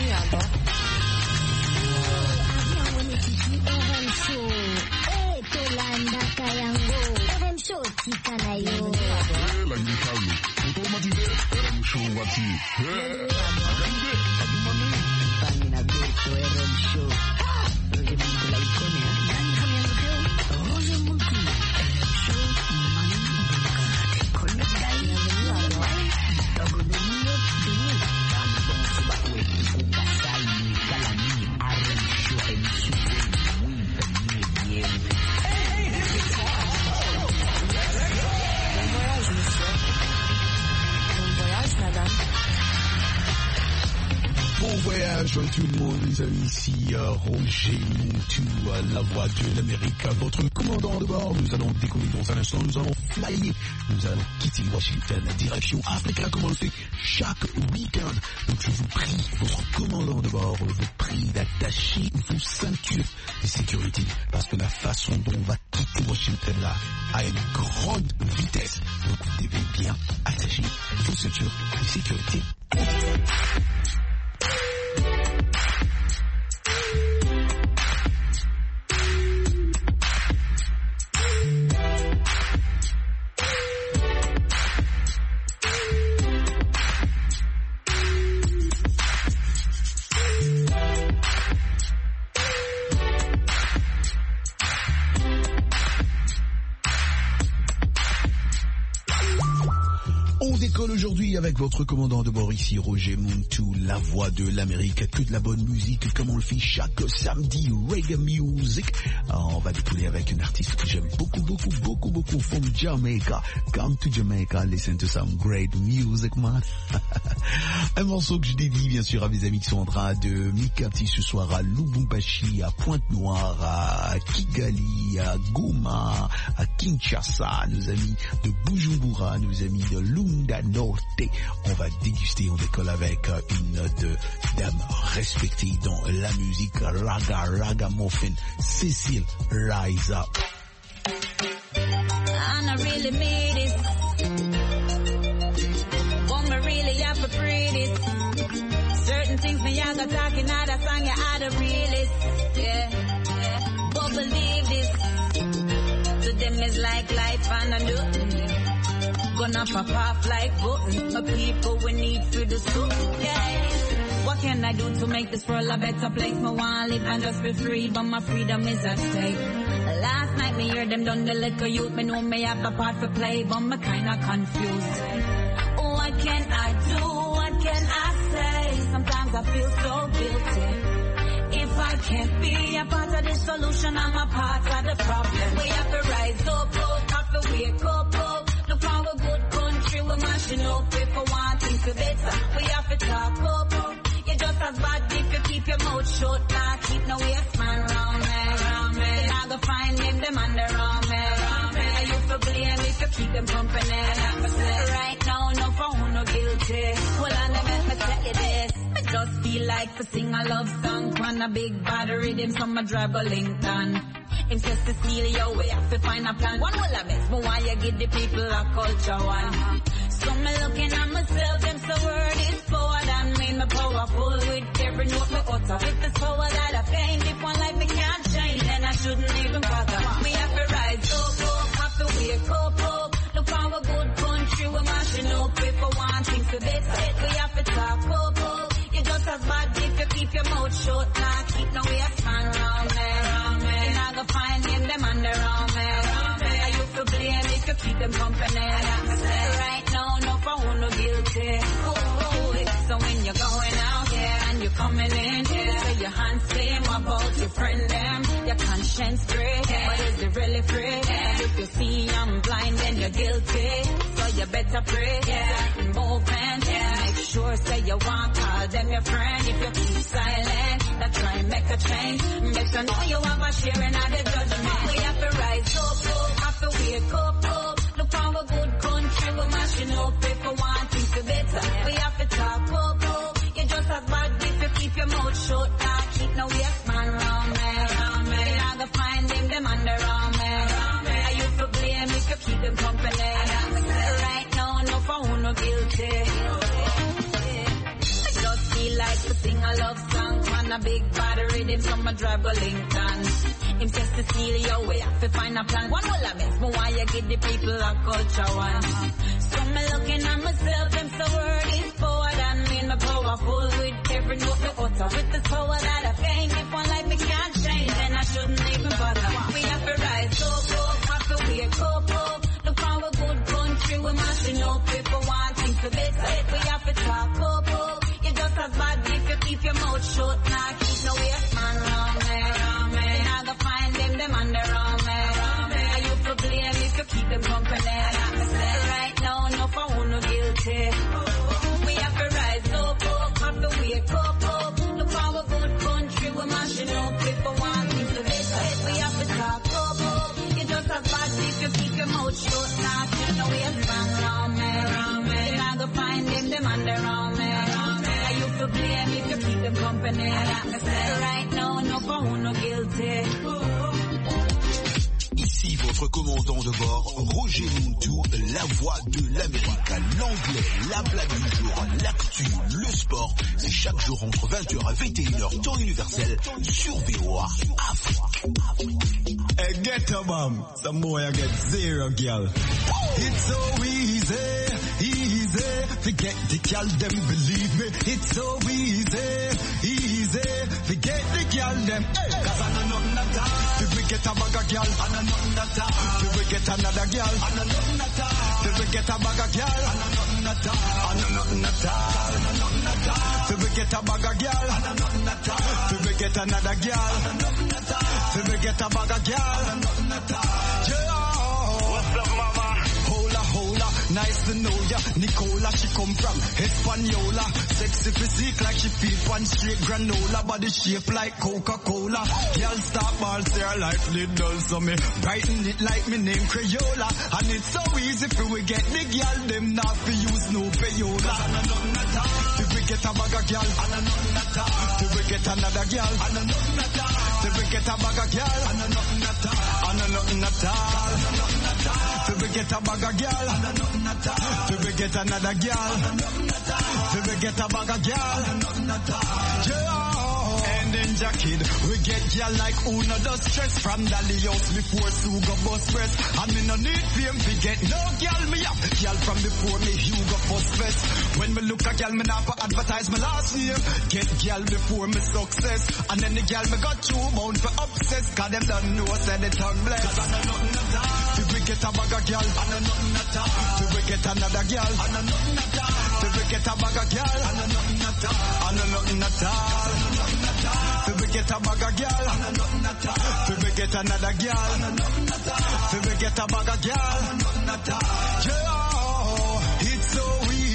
Tout le monde, les amis, ici Roger Montou, la voix de l'Amérique, votre commandant de bord. Nous allons décoller dans un instant, nous allons flyer, nous allons quitter Washington, direction Africa, comme on le fait chaque week-end. Donc je vous prie, votre commandant de bord, je vous prie d'attacher vos ceintures de sécurité, parce que la façon dont on va quitter Washington là a une grande vitesse. Donc vous devez bien attacher vos ceintures de sécurité. Aujourd'hui avec votre commandant de bord ici, Roger Montou, la voix de l'Amérique, toute la bonne musique comme on le fait chaque samedi, reggae music. On va décoller avec une artiste que j'aime beaucoup from Jamaica. Come to Jamaica, listen to some great music, man. Un morceau que je dédie bien sûr à mes amis qui sont en train de m'écarter ce soir à Lubumbashi, à Pointe-Noire, à Kigali, à Goma, à Kinshasa, nos amis de Bujumbura, nos amis de Lunda Norte. On va déguster, on décolle avec une dame respectée dans la musique ragamuffin, Cécile Rise Up. And I really made it. Want me really have to breathe it. Certain things me I got talking out of song, you are the realist. Yeah. But believe this. To them is like life and I know. Gonna pop off like buttons. My people we need for the soup. Yeah. What can I do to make this world a better place? Me want live and just be free, but my freedom is at stake. Last night me hear them done the liquor youth. Me know me have a part to play, but me kinda confused. What can I do? What can I say? Sometimes I feel so guilty. If I can't be a part of the solution, I'm a part of the problem. We have to rise up, have to wake up. Look for a good country, we're mashing up. If we want things to better, we have to talk up. You're just as bad if you keep your mouth shut. Nah, keep no waste man round me. You're not gonna find them under me. And you feel blame if you keep them company. Right now, no for no guilty. Well, I never tell you this. I just feel like to sing a love song on a big bad rhythm, so I drive a Lincoln. Him says to steal your way, have to find a plan. One will have it, but why you give the people a culture one? So me looking at myself, them so word is forward and made me powerful with every note me utter. With this power that I gained, if one life me can't change, then I shouldn't even bother. We have to rise up, have to wake up. Look for a good country, we're mashing up. If we want things to better, we have to talk up. You're just as bad if you keep your mouth shut. Nah, keep no waste man round me. You're not gonna find them under me. And you feel blame if you keep them company. Right now, no for who no guilty. So when you're going out there and you're coming in here, so your hands clean about your friend them, your conscience free, but is it really free? If you see I'm blind, then you're guilty. So you better pray, movement, make sure say you want call them your friend. If you keep silent, that try and make a change. Better know you have a sharing of the judgment. We have to rise up, have to wake up. Look for a good country, we're mashing up. If we want things to better, we have to talk up. You're just as bad if you keep your mouth shut. Now keep no waste man round me. You're not gonna find them under me. And you feel blame if you keep them company. Right now, no for who no guilty. I just feel like to sing a love song. Man a big body rhythm, so my drive go Lincoln. Him says to steal your way, have to find a plan. One will have it, but why you give the people a culture one? So me looking at myself, them so word is forward and me, my powerful with every note me utter. With the power that I gain, if one life me can't change, then I shouldn't even bother. We have to rise up, have to wake up. Look for a good country, we're mashing up. People want things to better, we have to talk up. You just as bad if you keep your mouth shut. Nah, keep no waste man wrong me. Now go find them on their own me. Are you for blame if you keep them company? Right now, no for who no guilty. We have to rise up, have to wake up. Look for a good country, we're mashing up. People want things to better, we have to talk up. You just as bad if you keep your mouth shut. Nah, keep no waste man wrong me. Now go find them on their own me. To blame if you keep them company. Right now, no for who no guilty. Ici votre commandant de bord, Roger Muntu, la voix de l'Amérique. L'anglais, la blague du jour, l'actu, le sport. C'est chaque jour entre 20h et 21h, temps universel, sur VOA Afrique. Hey, get a bomb. Some boy I get zero, girl. It's so easy to get the girl, them believe me. It's so easy to get the girl, them. Hey, cause I know nothing at all. If we get a bag of girl, I know nothing at all. If we get another girl, I know nothing at all. If we get a bag of girl, I know nothing at all. I know nothing at all. I know nothing at all. If we get a bag of girl, I know nothing at all. If we get another girl, I know nothing at all. If we get a bag of girl, I know nothing at all. Yeah. What's up, mama? Hola, nice to know ya. Nicola, she come from Hispaniola. Sexy physique like she feed one straight granola. Body shape like Coca-Cola. Girl start ball, say her life little. So me brighten it like me name Crayola. And it's so easy for we get the girl. Them not for use no payola. I know nothing at all. If we get a bag of girl, I know nothing at all. If we get another girl, I know nothing at all. If we get a bag of girl, I know nothing at all. I know nothing at all. I know nothing at all. If we get a bag of girl, I know nothing at all. If we get another girl, I know nothing at all. If we get a bag of girl, I know nothing at all. Yeah. And then Jackid, we get girl like Una does stress. From Dali house before Suga bus press. And me no need fame to get no girl me up. Girl from before me Hugo first fest. When me look a girl me not for advertise my last name. Get girl before me success. And then the girl me got two bound for obsess. Cause them don't know said the tongue bless. Cause I know nothing at all. If we get a bag of girl, I know nothing at all. If we get another girl, I know nothing at all. If we get a bag of girl, I know nothing at all. I know nothing at all. If we get a bag of girl, I know nothing at all. If we get another girl, I know nothing at all. If we get a bag of girl, I know nothing at all. Yeah, it's so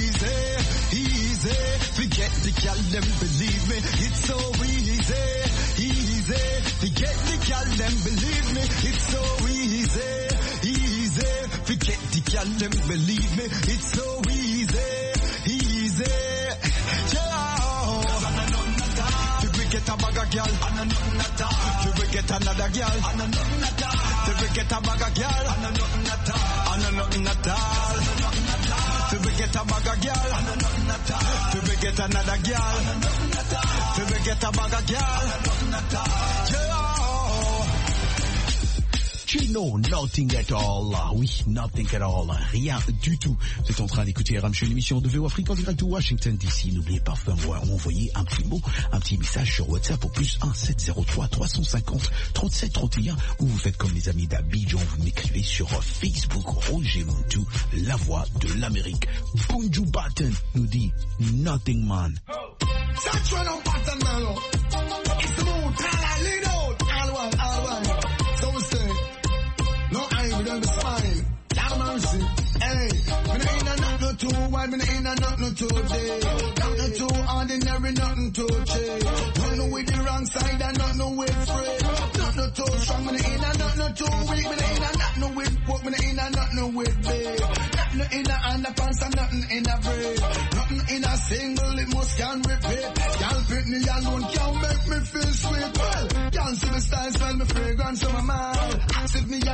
easy. Forget the girl, them believe me. It's so easy. Forget the girl, them believe me. It's so easy. Forget the girl, them believe me. It's so easy. Yeah. If we get a bag of girl, I know nothing at all. If we get another girl, I know nothing at all. If we get a bag of girl, I know nothing at all. I know nothing at all. If we get a bag of girl, I know nothing at all. If we get another girl, I know nothing at all. If we get a bag of girl, I know nothing at all. Yeah. No, nothing at all. Oui, nothing at all. Rien du tout. Vous êtes en train d'écouter RMC, l'émission de VOA Afrique en direct de Washington DC. N'oubliez pas de m'envoyer un petit mot, un petit message sur WhatsApp au plus 1 703 350 37 31 ou vous faites comme les amis d'Abidjan, vous m'écrivez sur Facebook Roger Muntu, la voix de l'Amérique. Bunju Batten nous dit Nothing Man. Too wide, me ain't nothing too day. Nothing too ordinary, nothing too cheap. Nothing with the wrong side and nothing with free. Nothing too strong, me ain't nothing too weak. Me ain't nothing with pork, me ain't nothing with beef. Nothing in a underpants and nothing in a braid. Nothing in a single, it must can repeat. Y'all pick me alone, can't make me feel sweet. Well, y'all see the style, smell me fragrance on my mouth. Ask if me and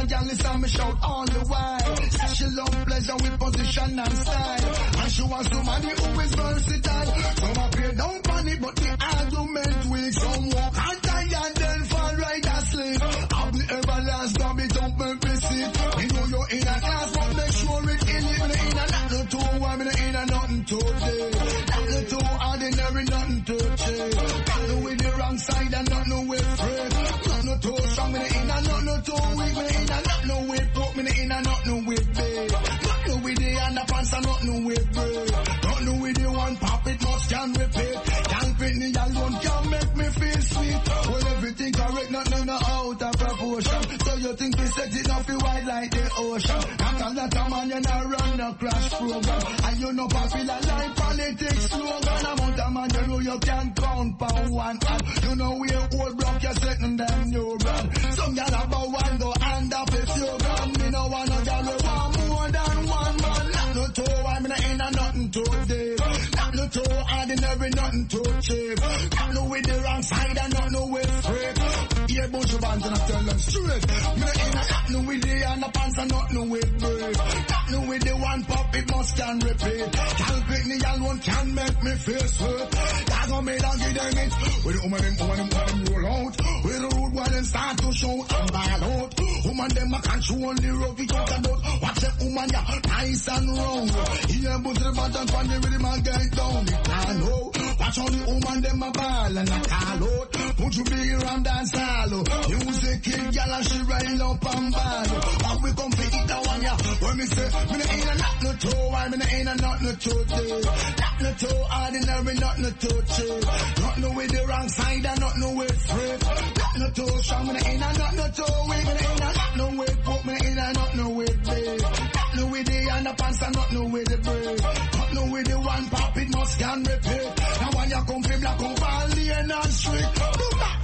girl listen me shout all the while. She love pleasure with position and style, and she wants somebody who is versatile. Some appear down funny, but the argument weak. Some walk and tie and then fall right asleep. I'll be everlast, grab it up, make me sit. You know you're in a class, but make sure it in it. Me in a nothing too warm, me in a nothing too deep. Nothing too ordinary, nothing too cheap. Nothing with the wrong side and nothing with free. Nothing too strong, me in a nothing too weak. Me in a nothing with pork, me in a nothing with big. Nothing with the underpants and nothing with bread. Nothing with the one pop, it must can repeat. Can't fit me alone, can't make me feel sweet. Well, everything correct, nothing out of proportion. So you think we set it off wide like the ocean. Not a lot of man, you not run the crash program. And you know popular like politics slogan. Amount of man, you know you can count for one hand. You know we old block, you're setting them new brand. Some y'all about one go hand up if you gun. Me no want a girl with one more than one man. Nothing too, I mean, ain't nothing too deep. Nothing too ordinary, nothing too cheap. Nothing with the wrong side and nothing with freak. Yeah, bunch of bands and I tell them straight. Me ain't nothing with the underpants and nothing with brave. Nothing with the one pop, it must can repeat. Can't pick me alone, can make me feel sweet. That's what made I give them it. With the woman them roll out. With the road while them start to show and ball out. Woman them a control the road we talk about. Watch that woman ya, nice and round. Here put the button for the rhythm and get down. It can't know. Watch how the woman them a ball and a call out. Put you big around dance hollow. Music kill gal and she rail up and ball. But we come to eat that one ya. When me say, me ain't a nothing too wild, me ain't a nothing too deep. Nothing too ordinary, nothing too cheap. Nothing with the wrong side and nothing with free. Nothing too strong, me ain't a nothing too weak. Me ain't a nothing with pork, me ain't a nothing with beef. Nothing with the underpants and nothing with the bread. Nothing with the one pop, it must can repeat. Now when you come from black over alien and street, boom back.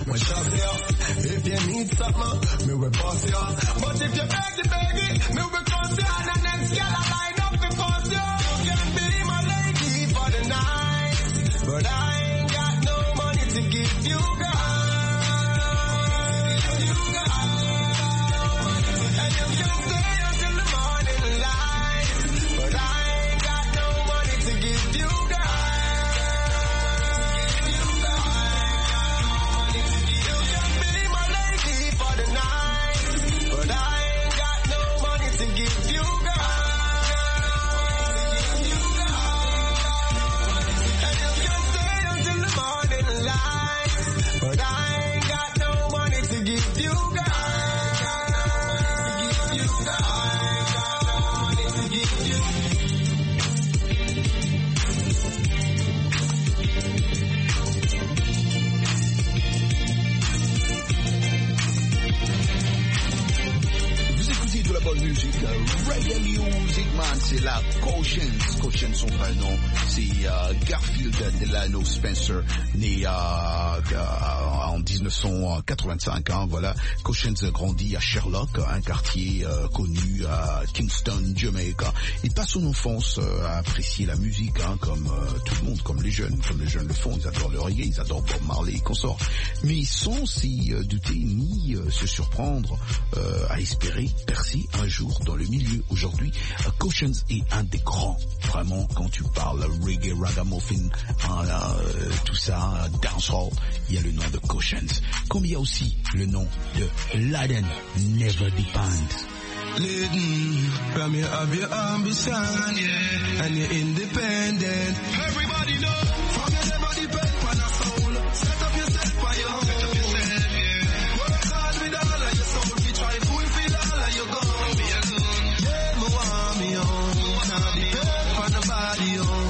when trust you. If you need something, me will boss you. But if you beg it, me will cross you. And the next girl I line up to force you. You can be my lady for the night, but I ain't got no money to give you, girl. And you can stay until the morning light, but I ain't got no money to give you, girl. Reggae Music, man, c'est la Cautions. Cautions, son vrai nom, c'est Garfield Delano Spencer, né en 1985. Hein, voilà, Cautions grandit à Sherlock, un quartier connu à Kingston, Jamaica. Il passe son enfance à apprécier la musique, hein, comme tout le monde, comme les jeunes le font. Ils adorent le reggae, ils adorent Bob Marley et consorts. Mais sans s'y douter ni se surprendre à espérer percer un jour dans le milieu. Aujourd'hui, Cautions est un des grands, vraiment, quand tu parles reggae, ragamuffin, tout ça, dancehall, il y a le nom de Cautions. Comme il y a aussi le nom de Laden Never Depends. Laden, from you have your ambition, yeah, and you're independent. Everybody know, from you never depend on a soul. Set up yourself on your own. Set up yourself, yeah. Work hard with all of your soul. You try fulfill all of your goals. Yeah, me want me own. Now depend on nobody own.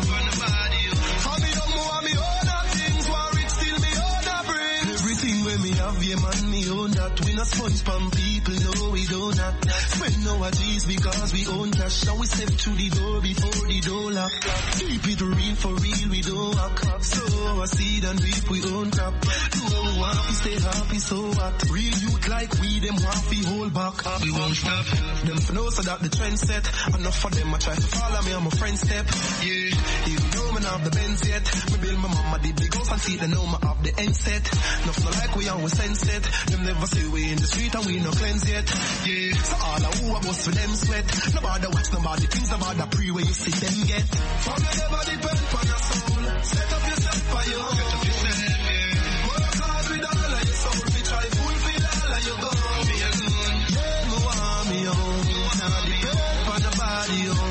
For me own, me want me own that things. War rich till me own that bring. Everything when me have, yeah man, me own that. We not sponge from people, no we don't not. Spend nowadays because we own cash. Now we step through the door before the door lock. Keep it real for real, we don't walk. So I see and reap we own crap. Do what we want, we stay happy, so what? Real youth like we, them want we hold back. We won't stop. Them for know so that the trend set. Enough for them, I try to follow me on my friend's step. Yeah, even though me not have the Benz yet. Me build my mama the big house and see they know me have the end set. Enough not like we always sense it. Them never say we in the street and we no cleanse yet. Yeah, so all I who I bust for them sweat. Nobody watch nobody things about the pre where you see them get. From you never depend on your soul. Set up yourself for your own. Set up yourself, yeah. Work hard with all of your soul. We try fulfill all of your goals. Be alone. Yeah, me want me own. Now depend on nobody own.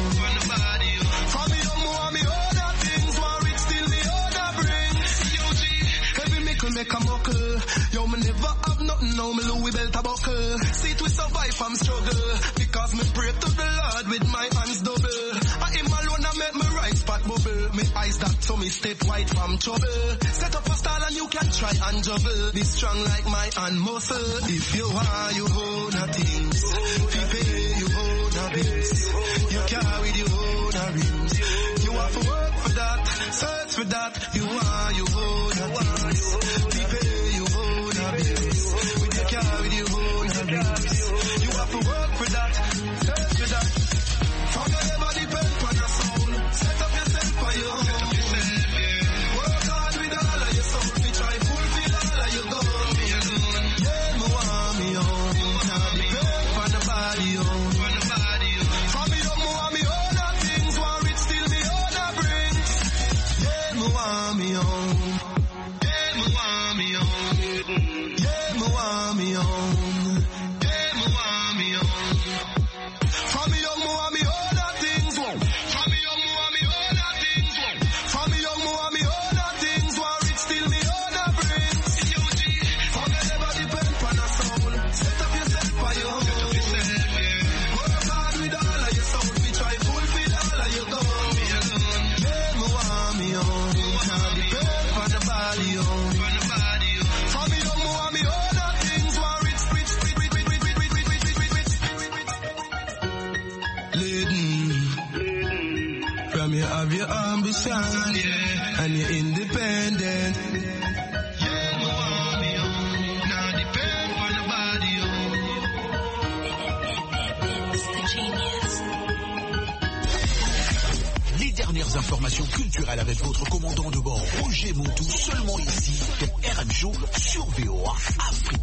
From me own, me want me own that things. One rich till me own that bring. Yo G, every mickle make a muckle. Yo me never have nothing, now me Louis belt a buckle. See it we survive from struggle. Because me pray to the Lord with my hands double. I him alone I make me right spot bubble. Me eyes that so me step white from trouble. Set up a style and you can try and juggle. Be strong like my hand muscle. If you want you own a things. If you pay you own a bills. You carry you own a rims. You have to work for that. Search for that. You want you own a things. If you pay you own a bills. With you carry you own a rims. You have to work for that. Search for that. From you never depend on your soul. Set up yourself for your own. Work hard with all of your soul. We try fulfill all of your goals. Yeah, me want me own. Now depend on nobody own. From me own, me want me own that things. One rich till me own that brings. Yeah, me want me own. Yeah, me want me own. Yeah, me want me own. Yeah, me want me own. From me young, me want me own that things. From me young, me want me own that things. From me young, me want me own that things. One rich till me own that brings. From you never depend on a soul. Set up yourself for your own. Work hard with all of your soul. We try fulfill all of your goals. Yeah, me want me own. Now depend on the body own. From me young, me want me own that things. One rich. Laden, from you have your ambition, yeah, and you're independent. Yeah, me want me own. dernières informations culturelles avec votre commandant de bord, Roger Montou, seulement ici, dans RM Show sur VOA Afrique.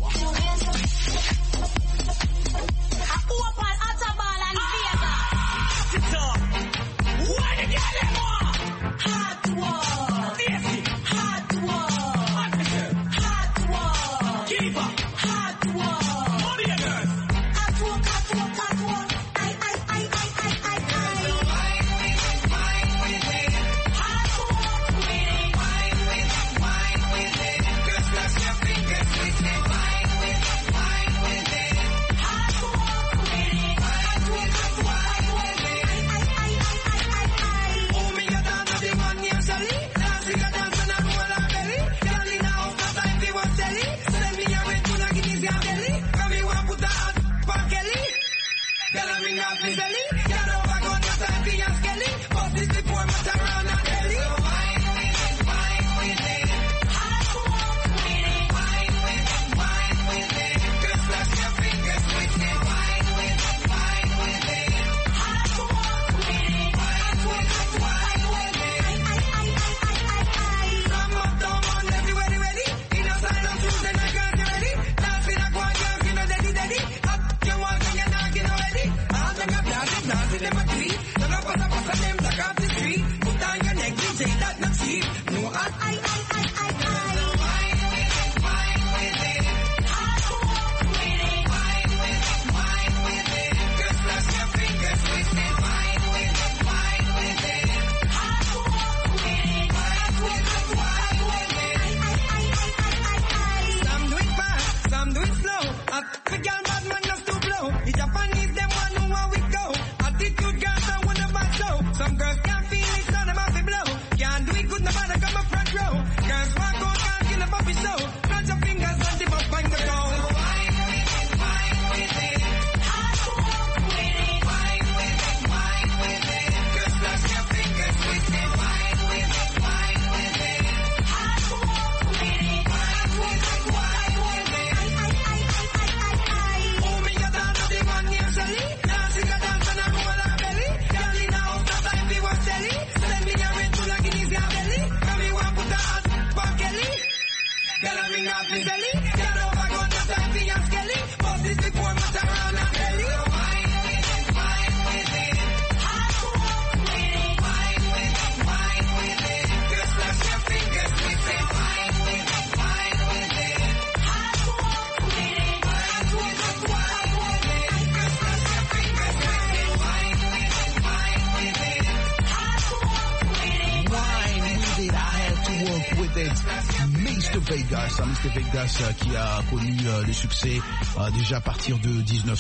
Mr. Vegas qui a connu le succès déjà à partir de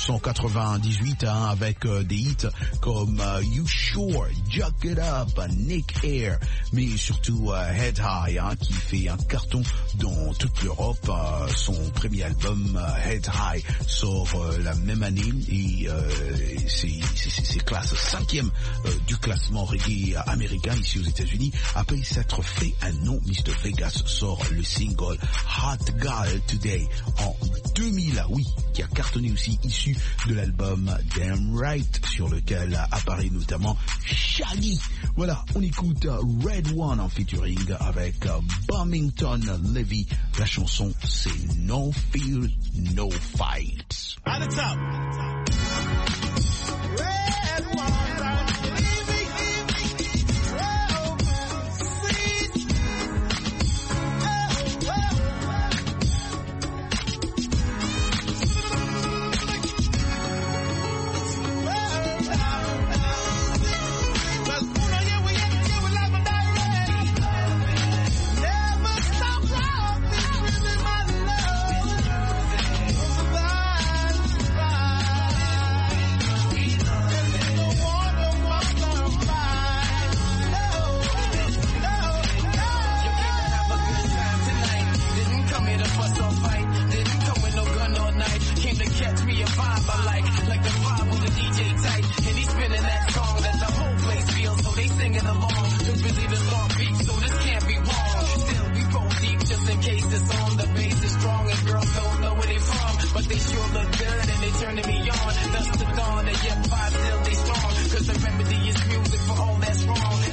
1998 avec des hits comme You Sure, Jack It Up, Nick Air, mais surtout Head High qui fait un carton dans toute l'Europe. Son premier album Head High sort la même année et c'est classe 5e du classement reggae américain ici aux États-Unis. Après s'être fait un nom, Mr. Vegas sort le single Hot Girl Today en 2000, oui, qui a cartonné aussi, issu de l'album Damn Right, sur lequel apparaît notamment Shaggy. Voilà, on écoute Red One en featuring avec Bumington Levy. La chanson, c'est No Fear, No Fight. At the top. Red One.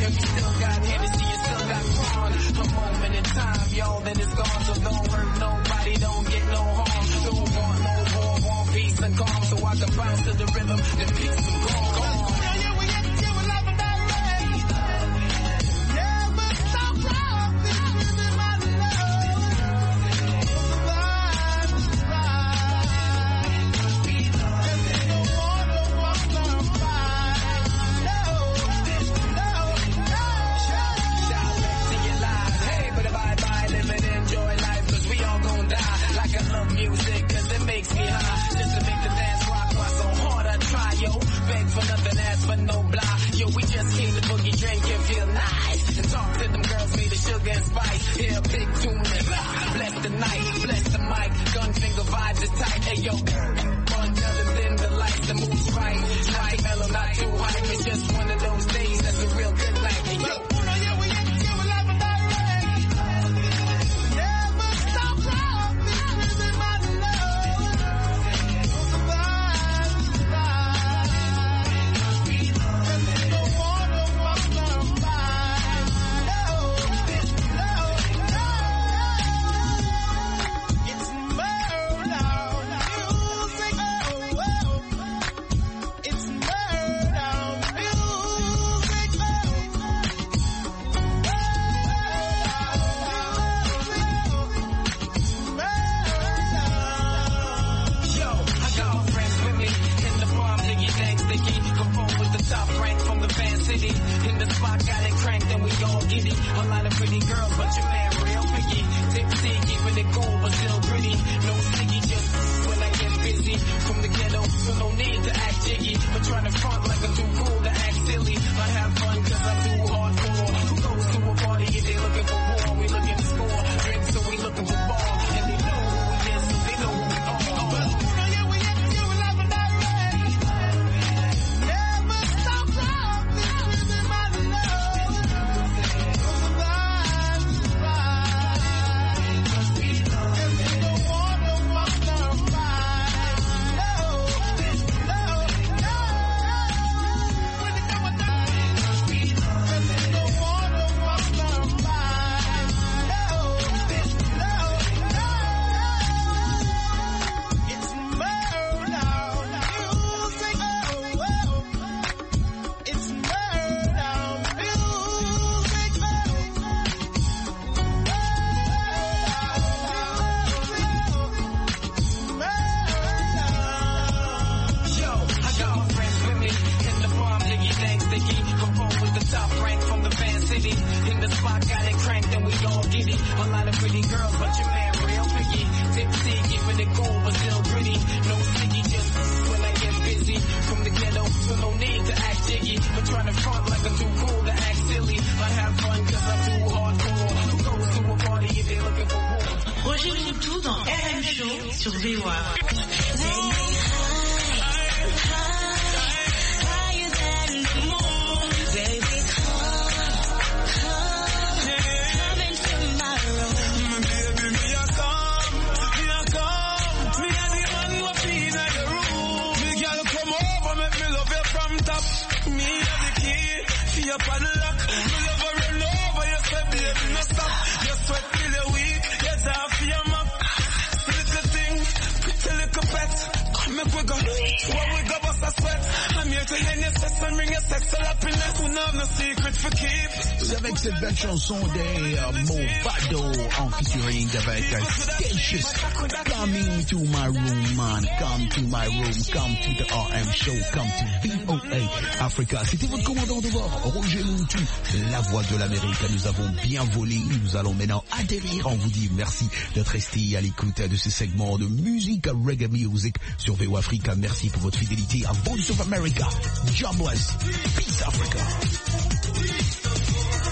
And we still got Hennessy and still got Quan. A moment in time, y'all, then it's gone. So don't hurt nobody, don't get no harm. Don't want no war, want peace and calm. So I can bounce to the rhythm, then pick some calm. Makes me high, just to make the dance rock. Why so hard I try, yo? Beg for nothing, ask for no blah. Yo, we just came to boogie, drink and feel nice. And talk to them girls made of sugar and spice. Hear a big tune and bless the night, bless the mic. Gun finger vibes is tight. Hey yo, one other than the lights, the moves right. Not too mellow, not too hype. It's just one of those days that's a real good night. Hey yo. sur VOA. C'est avec cette belle chanson des Movado en featuring avec Statius. Coming to my room, man. Come to my room. Come to the RM show. Come to VOA Africa. C'était votre commandant de bord, Roger Muntu, la voix de l'Amérique. Nous avons bien volé. Nous allons maintenant atterrir. On vous dit merci d'être resté à l'écoute de ce segment de musique, reggae music sur VOA Africa. Merci pour votre fidélité à Voice of America. God bless. Peace Africa.